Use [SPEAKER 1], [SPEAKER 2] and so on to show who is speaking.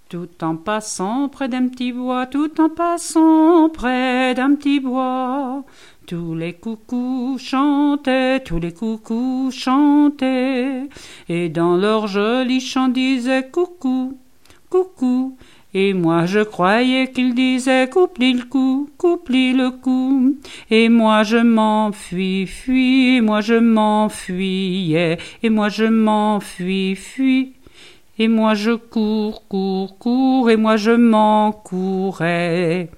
[SPEAKER 1] Tout en passant près d'un petit bois, tout en passant près d'un petit bois, tous les coucous chantaient, tous les coucous chantaient, et dans leur joli chant disaient coucou, coucou. Et moi je croyais qu'ils disaient coupli le cou, et moi je m'enfuis, et moi je m'enfuyais, et moi je m'enfuis, et moi je cours, et moi je m'en courais.